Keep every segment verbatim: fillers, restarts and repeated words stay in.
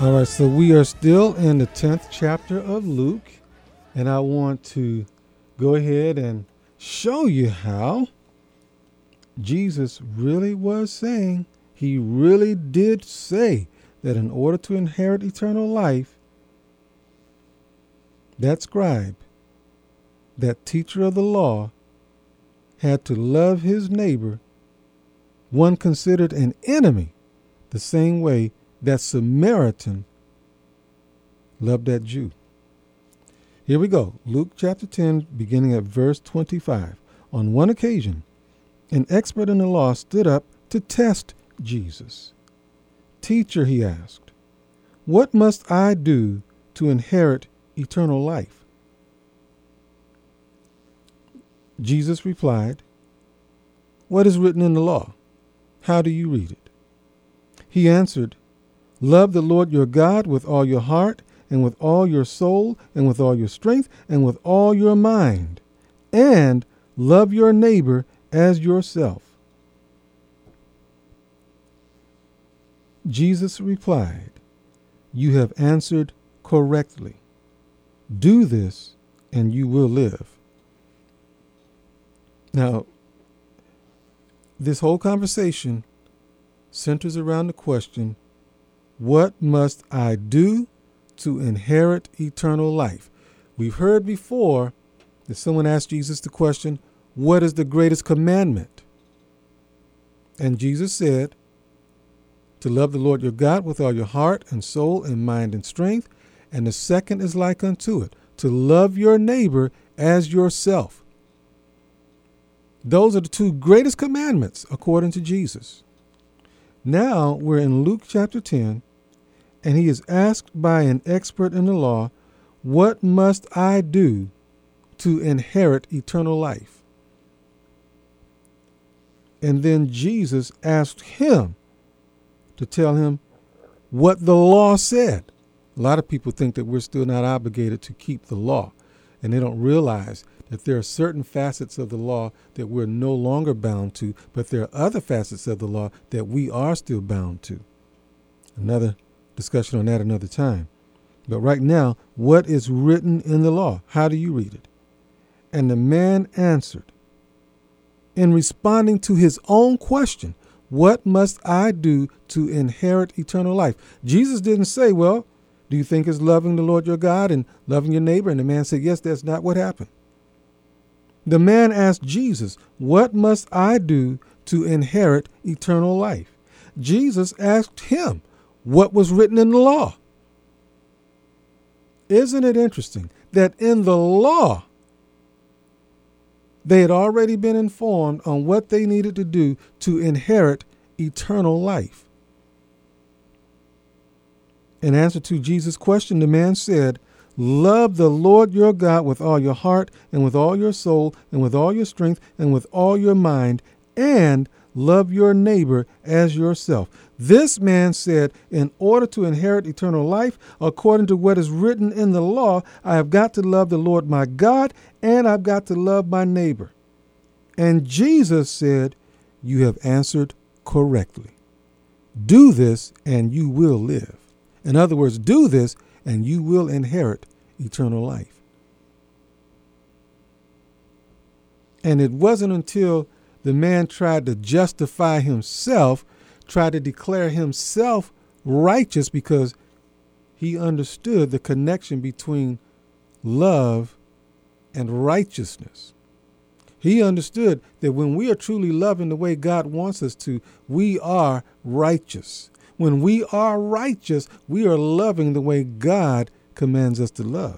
All right, so we are still in the tenth chapter of Luke, and I want to go ahead and show you how Jesus really was saying, he really did say that in order to inherit eternal life, that scribe, that teacher of the law, had to love his neighbor, one considered an enemy, the same way that Samaritan loved that Jew. Here we go. Luke chapter ten, beginning at verse twenty-five. On one occasion, an expert in the law stood up to test Jesus. "Teacher," he asked, "what must I do to inherit eternal life?" Jesus replied, "What is written in the law? How do you read it?" He answered, "Love the Lord your God with all your heart and with all your soul and with all your strength and with all your mind, and love your neighbor as yourself." Jesus replied, "You have answered correctly. Do this and you will live." Now, this whole conversation centers around the question, what must I do to inherit eternal life? We've heard before that someone asked Jesus the question, what is the greatest commandment? And Jesus said, to love the Lord your God with all your heart and soul and mind and strength. And the second is like unto it, to love your neighbor as yourself. Those are the two greatest commandments according to Jesus. Now we're in Luke chapter ten, and he is asked by an expert in the law, what must I do to inherit eternal life? And then Jesus asked him to tell him what the law said. A lot of people think that we're still not obligated to keep the law, and they don't realize that there are certain facets of the law that we're no longer bound to, but there are other facets of the law that we are still bound to. Another discussion on that another time. But right now, what is written in the law? How do you read it? And the man answered, in responding to his own question, what must I do to inherit eternal life? Jesus didn't say, well, do you think it's loving the Lord your God and loving your neighbor? And the man said, yes, that's not what happened. The man asked Jesus, what must I do to inherit eternal life? Jesus asked him what was written in the law. Isn't it interesting that in the law, they had already been informed on what they needed to do to inherit eternal life? In answer to Jesus' question, the man said, love the Lord your God with all your heart and with all your soul and with all your strength and with all your mind, and love your neighbor as yourself. This man said, in order to inherit eternal life, according to what is written in the law, I have got to love the Lord my God, and I've got to love my neighbor. And Jesus said, you have answered correctly. Do this and you will live. In other words, do this and you will inherit eternal life. And it wasn't until the man tried to justify himself, tried to declare himself righteous, because he understood the connection between love and righteousness. He understood that when we are truly loving the way God wants us to, we are righteous. When we are righteous, we are loving the way God commands us to love.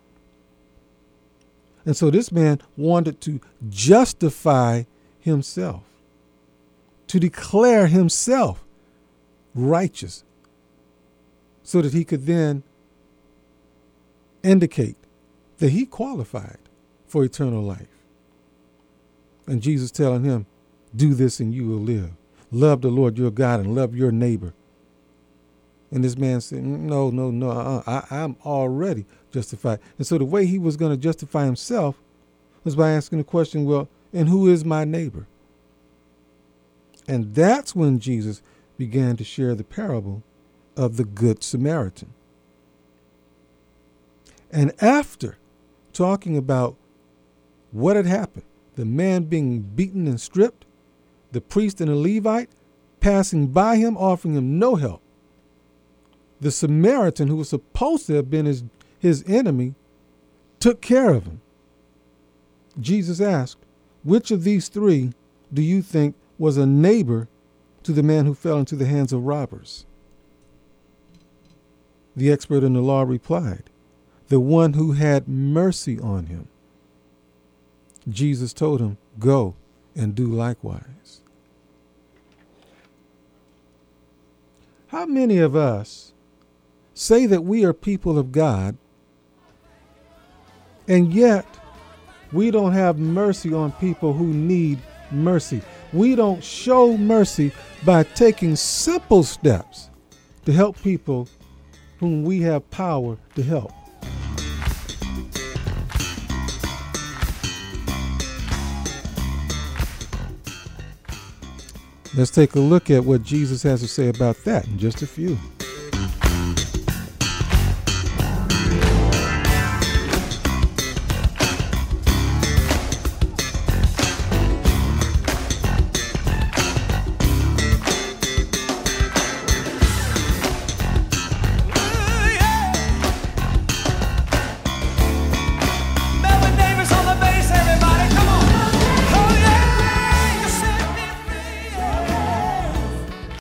And so this man wanted to justify himself, to declare himself righteous, so that he could then indicate that he qualified for eternal life. And Jesus telling him, do this and you will live. Love the Lord your God and love your neighbor. And this man said, no, no, no, uh-uh, I, I'm already justified. And so the way he was going to justify himself was by asking the question, well, and who is my neighbor? And that's when Jesus began to share the parable of the Good Samaritan. And after talking about what had happened, the man being beaten and stripped, the priest and the Levite passing by him, offering him no help, the Samaritan, who was supposed to have been his, his enemy, took care of him. Jesus asked, which of these three do you think was a neighbor to the man who fell into the hands of robbers? The expert in the law replied, the one who had mercy on him. Jesus told him, go and do likewise. How many of us say that we are people of God, and yet we don't have mercy on people who need mercy? We don't show mercy by taking simple steps to help people whom we have power to help. Let's take a look at what Jesus has to say about that in just a few.